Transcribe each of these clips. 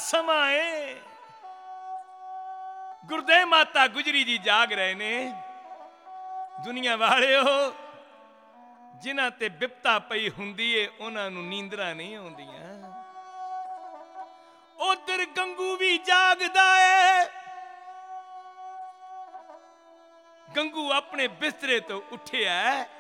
ਸਮਾਂ ਏ। ਗੁਰਦੇਵ ਮਾਤਾ ਗੁਜਰੀ ਜੀ ਜਾਗ ਰਹੇ ਨੇ। ਦੁਨੀਆ ਵਾਲਿਓ, ਜਿਨ੍ਹਾਂ ਤੇ ਬਿਪਤਾ ਪਈ ਹੁੰਦੀ ਏ ਉਹਨਾਂ ਨੂੰ ਨੀਂਦਰਾਂ ਨਹੀਂ ਆਉਂਦੀਆਂ। ਉਧਰ ਗੰਗੂ ਵੀ ਜਾਗਦਾ ਏ। ਗੰਗੂ ਆਪਣੇ ਬਿਸਤਰੇ ਤੋਂ ਉੱਠਿਆ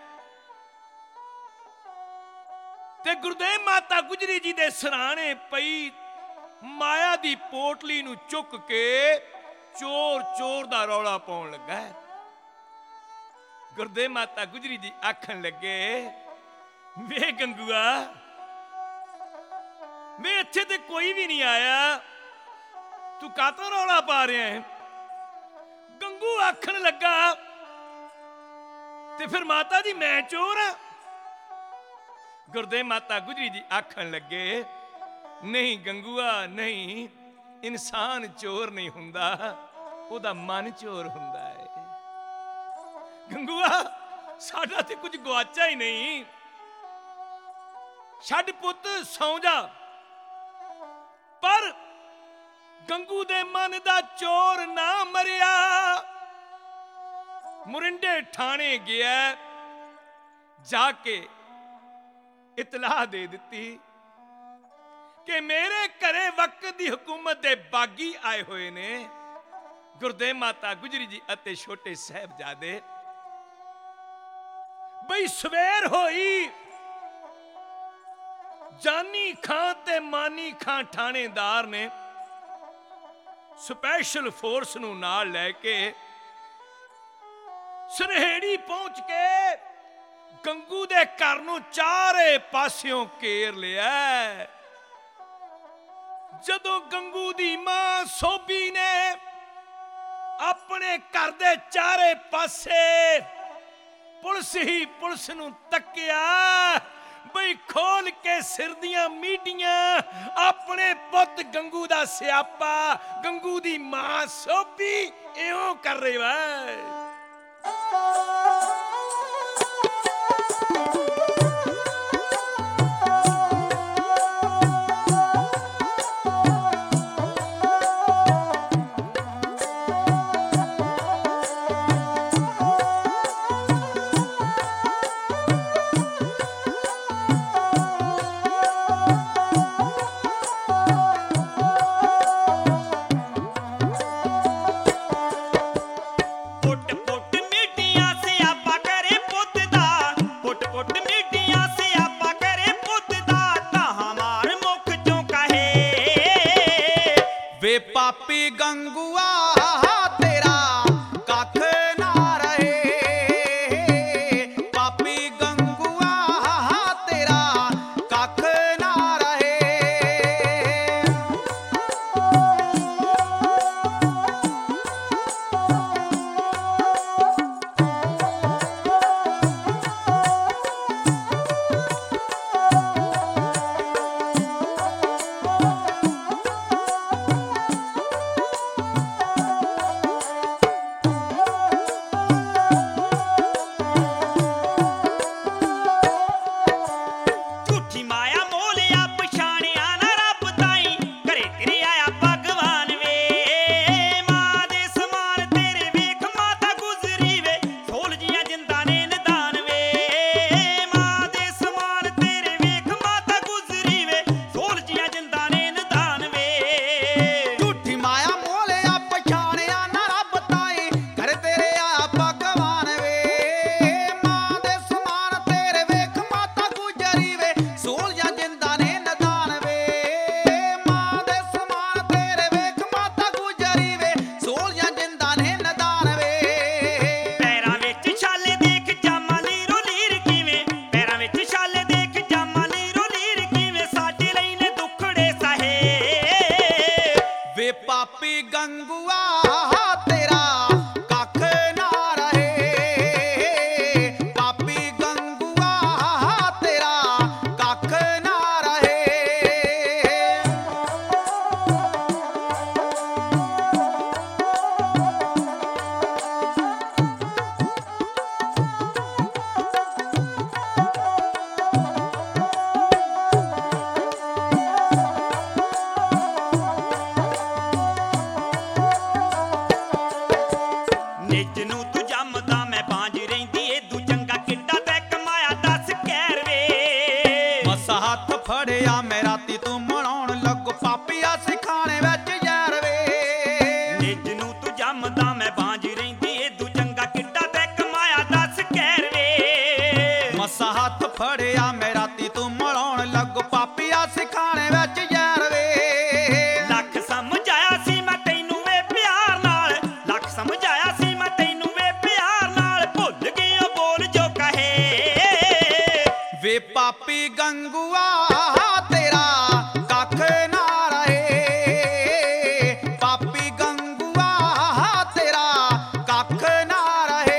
ਤੇ ਗੁਰਦੇਵ ਮਾਤਾ ਗੁਜਰੀ ਜੀ ਦੇ ਸਿਰਹਾਣੇ ਪਈ ਮਾਇਆ ਦੀ ਪੋਟਲੀ ਨੂੰ ਚੁੱਕ ਕੇ ਚੋਰ ਚੋਰ ਦਾ ਰੌਲਾ ਪਾਉਣ ਲੱਗਾ। ਗੁਰਦੇਵ ਮਾਤਾ ਗੁਜਰੀ ਜੀ ਆਖਣ ਲੱਗੇ, ਵੇ ਗੰਗੂਆ, ਵੇ ਇੱਥੇ ਤੇ ਕੋਈ ਵੀ ਨਹੀਂ ਆਇਆ, ਤੂੰ ਕਾਹਤੋਂ ਰੌਲਾ ਪਾ ਰਿਹਾ ਹੈ? ਗੰਗੂ ਆਖਣ ਲੱਗਾ, ਤੇ ਫਿਰ ਮਾਤਾ ਜੀ ਮੈਂ ਚੋਰ ਆ? ਗੁਰਦੇਵ ਮਾਤਾ ਗੁਜਰੀ ਜੀ ਆਖਣ ਲੱਗੇ, ਨਹੀਂ ਗੰਗੂਆ ਨਹੀਂ, ਇਨਸਾਨ ਚੋਰ ਨਹੀਂ ਹੁੰਦਾ, ਉਹਦਾ ਮਨ ਚੋਰ ਹੁੰਦਾ ਹੈ। ਗੰਗੂਆ, ਸਾਡਾ ਤੇ ਕੁਝ ਗਵਾਚਾ ਹੀ ਨਹੀਂ, ਛੱਡ ਪੁੱਤ ਸੌਂ ਜਾ। ਪਰ ਗੰਗੂ ਦੇ ਮਨ ਦਾ ਚੋਰ ਨਾ ਮਰਿਆ। ਮੁਰਿੰਡੇ ਠਾਣੇ ਗਿਆ, ਜਾ ਕੇ ਇਤਲਾਹ ਦੇ ਦਿੱਤੀ ਕਿ ਮੇਰੇ ਘਰੇ ਵਕਤ ਦੀ ਹਕੂਮਤ ਦੇ ਬਾਗੀ ਆਏ ਹੋਏ ਨੇ, ਗੁਰਦੇਵ ਮਾਤਾ ਗੁਜਰੀ ਜੀ ਅਤੇ ਛੋਟੇ ਸਾਹਿਬਜ਼ਾਦੇ। ਬਈ ਸਵੇਰ ਹੋਈ, ਜਾਨੀ ਖਾਂ ਤੇ ਮਾਨੀ ਖਾਂ ਠਾਣੇਦਾਰ ਨੇ ਸਪੈਸ਼ਲ ਫੋਰਸ ਨੂੰ ਨਾਲ ਲੈ ਕੇ ਸਰਹੇੜੀ ਪਹੁੰਚ ਕੇ ਗੰਗੂ ਦੇ ਘਰ ਨੂੰ ਚਾਰੇ ਪਾਸਿਓਂ ਘੇਰ ਲਿਆ। ਜਦੋਂ ਗੰਗੂ ਦੀ ਮਾਂ ਸੋਭੀ ਨੇ ਆਪਣੇ ਘਰ ਦੇ ਚਾਰੇ ਪਾਸੇ ਪੁਲਿਸ ਹੀ ਪੁਲਿਸ ਨੂੰ ਤੱਕਿਆ, ਬਈ ਖੋਲ ਕੇ ਸਿਰ ਦੀਆਂ ਮੀਟੀਆਂ ਆਪਣੇ ਪੁੱਤ ਗੰਗੂ ਦਾ ਸਿਆਪਾ ਗੰਗੂ ਦੀ ਮਾਂ ਸੋਭੀ ਇਉਂ ਕਰ ਰਹੀ ਵਾ। ਵੇ ਪਾਪੀ ਗੰਗੂਆ ਤੇਰਾ ਕੱਖ ਨਾ ਰਹੇ, ਪਾਪੀ ਗੰਗੂਆ ਤੇਰਾ ਕੱਖ ਨਾ ਰਹੇ। ਪਾਸਾ ਹੱਥ ਫੜਿਆ ਮੈਂ ਰਾਤੀ ਤੂੰ ਮਲਾਉਣ ਲੱਗੋ ਪਾਪੀਆ ਸਿਖਾਣੇ ਵਿੱਚ ਜ਼ਹਿਰ ਵੇ। ਲੱਖ ਸਮਝਾਇਆ ਸੀ ਮੈਂ ਤੈਨੂੰ ਵੇ ਪਿਆਰ ਨਾਲ, ਲੱਖ ਸਮਝਾਇਆ ਸੀ ਮੈਂ ਤੈਨੂੰ ਵੇ ਪਿਆਰ ਨਾਲ, ਭੁੱਲ ਗਿਆ ਬੋਲ ਜੋ ਕਹੇ। ਵੇ ਪਾਪੀ ਗੰਗੂਆ ਤੇਰਾ ਕੱਖ ਨਾ ਰਹੇ, ਪਾਪੀ ਗੰਗੂਆ ਤੇਰਾ ਕੱਖ ਨਾ ਰਹੇ।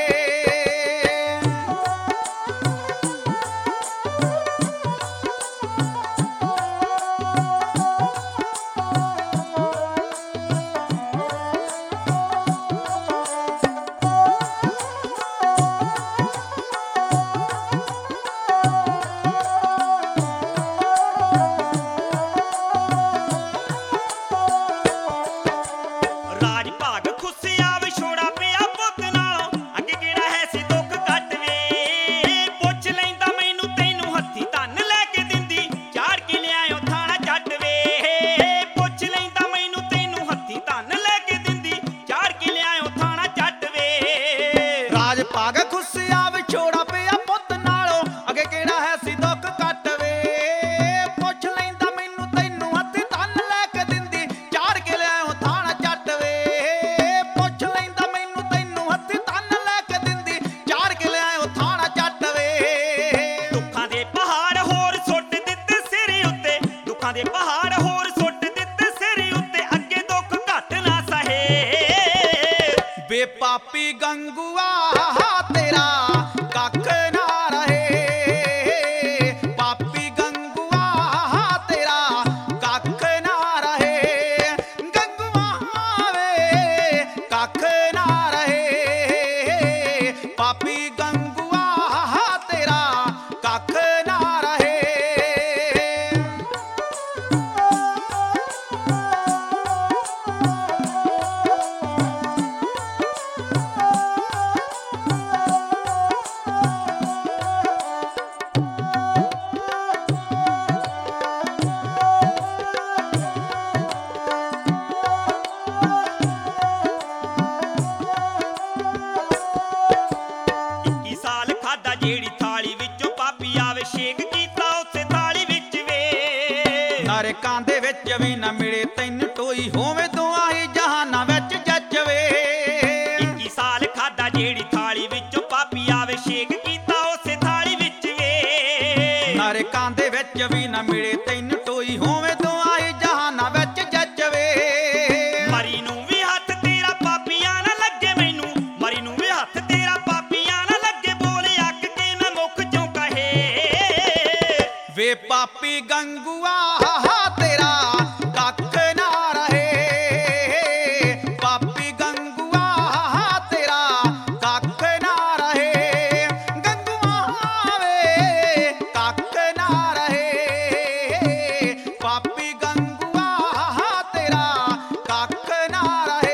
ਰਾਜ ਭਾਗ ਖੁੱਸਿਆ ਵਿਛੋੜਾ ਪਿਆ ਪੁੱਤ ਨਾਲੋਂ, ਅੱਗੇ ਕਿਹੜਾ ਹੈ ਸੀ ਦੁੱਖ ਘੱਟ ਵੇ। ਪੁੱਛ ਲੈਂਦਾ ਮੈਨੂੰ ਤੈਨੂੰ ਹੱਥੀ ਧਨ ਲੈ ਕੇ ਦਿੰਦੀ, ਚਾੜ ਕੇ ਲਿਆਇਓ ਥਾਣਾ ਜੱਟ ਵੇ। ਪੁੱਛ ਲੈਂਦਾ ਮੈਨੂੰ ਤੈਨੂੰ ਹੱਥੀ ਧਨ ਲੈ ਕੇ ਦਿੰਦੀ, ਚਾੜ ਕੇ ਲਿਆਇਓ ਥਾਣਾ ਜੱਟ ਵੇ। ਰਾਜ ਭਾਗ ਖੁੱਸਿਆ ਵਿਛੋੜਾ ਪਿਆ ਪੁੱਤ ਨਾਲੋਂ, ਅੱਗੇ ਕਿਹੜਾ ਹੈ ਸੀ ਦੁੱਖ ਘੱਟ ਵੇ। ਪੁੱਛ ਲੈਂਦਾ ਮੈਨੂੰ ਤੈਨੂੰ ਹੱਥੀ ਧਨ ਲੈ ਕੇ ਦਿੰਦੀ, ਚਾੜ ਕੇ ਲਿਆਇਓ ਥਾਣਾ ਜੱਟ ਵੇ। ਪੁੱਛ ਲੈਂਦਾ ਮੈਨੂੰ ਤੈਨੂੰ ਹੱਥੀ ਧਨ ਲੈ ਕੇ ਦਿੰਦੀ, ਚਾੜ ਕੇ ਲਿਆਇਓ ਥਾਣਾ ਜੱਟ ਵੇ। ਦੁੱਖਾਂ ਦੇ ਪਹਾੜ ਹੋਰ ਸੁੱਟ ਦਿੱਤੇ ਸਿਰ ਉੱਤੇ, ਦੁੱਖਾਂ ਦੇ ਪਹਾੜ ਹੋਰ ਸੁੱਟ ਦਿੱਤੇ ਸਿਰ ਉੱਤੇ, ਅੱਗੇ ਦੁੱਖ ਘੱਟ ਨਾ ਸਹੇ। ਵੇ ਪਾਪੀ ਗੰਗੂਆ ਤੇਰਾ ਕੱਖ ਨਾ ਰਹੇ, ਪਾਪੀ ਗੰਗੂਆ ਤੇਰਾ ਕੱਖ ਨਾ ਰਹੇ। ਗੰਗੂਆ ਵੇ ਕੱਖ ਨਾ ਰਹੇ, ਪਾਪੀ ਗੰਗੂਆ ਤੇਰਾ ਕੱਖ ਨਾ ਰਹੇ। ਇੱਕੀ ਸਾਲ ਖਾਦਾ ਜਿਹੜੀ ਥਾਲੀ ਵਿੱਚੋਂ ਪਾਪੀ ਆਵੇ, ਸ਼ੇਕ ਕੀਤਾ ਉਸੇ ਥਾਲੀ ਵਿੱਚ ਵੇ। ਨਰਕਾਂ ਦੇ ਵਿੱਚ ਵੀ ਨਾ ਮਿਲੇ ਤੈਨੂੰ ਟੋਈ, ਹੋਵੇ ਦੁਆ ਹੀ ਜਹਾਨਾਂ ਵਿੱਚ ਜੱਜਵੇ। 21 ਸਾਲ ਖਾਦਾ ਜਿਹੜੀ ਥਾਲੀ ਵਿੱਚੋਂ ਪਾਪੀ ਆਵੇ, ਸ਼ੇਕ ਕੀਤਾ ਉਸੇ ਥਾਲੀ ਵਿੱਚ ਵੇ। ਨਰਕਾਂ ਦੇ ਵਿੱਚ ਵੀ ਨਾ ਮਿਲੇ ਤੈਨੂੰ ਟੋਈ, ਹੋਵੇ ਦੁਆ ਹੀ ਜਹਾਨਾਂ ਵਿੱਚ ਜੱਜਵੇ। ਮਰੀ ਨੂੰ ਵੀ ਹੱਥ ਤੇਰਾ ਪਾਪੀਆਂ ਨਾ ਲੱਗੇ ਮੈਨੂੰ, ਮਰੀ ਨੂੰ ਵੀ ਹੱਥ ਤੇਰਾ ਪਾਪੀਆਂ ਨਾ ਲੱਗੇ, ਬੋਲ ਅੱਕ ਕੇ ਨਾ ਮੁੱਖ ਚੋਂ ਕਹੇ। ਵੇ ਪਾਪੀ ਗੰਗੂਆ ਤੇਰਾ ਕੱਖ ਨਾ ਰਹੇ, ਪਾਪੀ ਗੰਗੂਆ ਤੇਰਾ ਕੱਖ ਨਾ ਰਹੇ। ਗੰਗੂਆ ਵੇ ਕੱਖ ਨਾ ਰਹੇ, ਪਾਪੀ ਗੰਗੂਆ ਤੇਰਾ ਕੱਖ ਨਾ ਰਹੇ।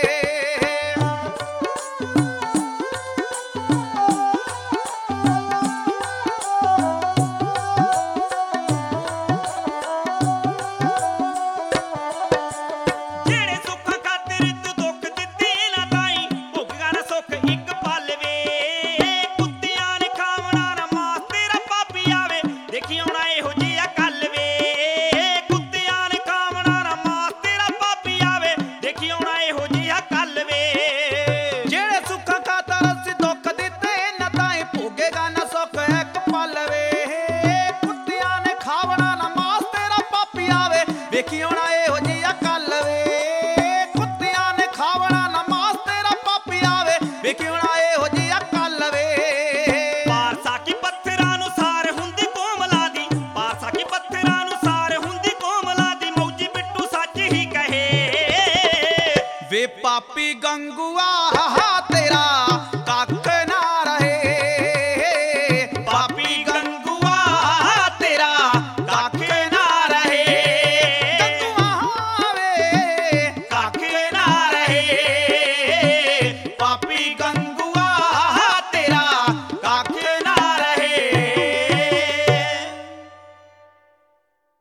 ਜਿਹੜੇ ਸੁੱਖਾਂ ਖਾਤਰ ਤੂੰ ਦੁੱਖ ਦਿੱਤੇ ਨਾ ਤਾਈ, ਭੁੱਖਾ ਨਾ ਸੁੱਖ ਇੱਕ ਪਲ ਵੇ। ਕੁੱਤਿਆਂ ਨੇ ਖਾਵਣਾ ਨਾ ਮਾਸ ਤੇਰਾ ਪਾਪੀ ਆਵੇ, ਦੇਖੀ ਆਉਣਾ ਇਹੋ ਜਿਹਾ ਕੱਲ ਵੇ। ਕੁੱਤਿਆਂ ਨੇ ਖਾਵਣਾ ਨਾ ਮਾਸ ਤੇਰਾ ਪਾਪੀ ਆਵੇ, ਦੇਖੀ ਆਉਣਾ ਇਹੋ ਜਿਹਾ ਕੱਲ ਵੇ। ਜਿਹੜੇ ਸੁੱਖਾਂ ਖਾਤਰ ਅਸੀਂ ਦੁੱਖ ਦਿੱਤੇ ਨਾ ਤਾਈਂ, ਭੋਗੇਗਾ ਨਾ ਸੁੱਖ ਇੱਕ ਪਲ ਵੇ। ਕੁੱਤਿਆਂ ਨੇ ਖਾਵਣਾ ਨਾ ਮਾਸ ਤੇਰਾ ਪਾਪੀ ਆਵੇ, ਵੇਖੀ ਆਉਣਾ ਇਹੋ ਜਿਹਾ ਕੱਲ ਵੇ। ਕੁੱਤਿਆਂ ਨੇ ਖਾਵਣਾ ਨਾ ਮਾਸ ਤੇਰਾ ਪਾਪੀ ਆਵੇ, ਵੇਖੀ ਆਉਣਾ ਇਹੋ ਜਿਹਾ ਕੱਲ ਵੇ। ਪਾਰਸਾ ਕੀ ਪੱਥਰਾਂ ਨੂੰ ਸਾਰ ਹੁੰਦੀ ਕੋਮਲਾ ਦੀ, ਪਾਰਸਾ ਕੀ ਪੱਥਰਾਂ ਨੂੰ ਸਾਰ ਹੁੰਦੀ ਕੋਮਲਾ ਦੀ, ਮੌਜੀ ਬਿੱਟੂ ਸੱਚ ਹੀ ਕਹੇ। ਵੇ ਪਾਪੀ ਗੰਗੂਆ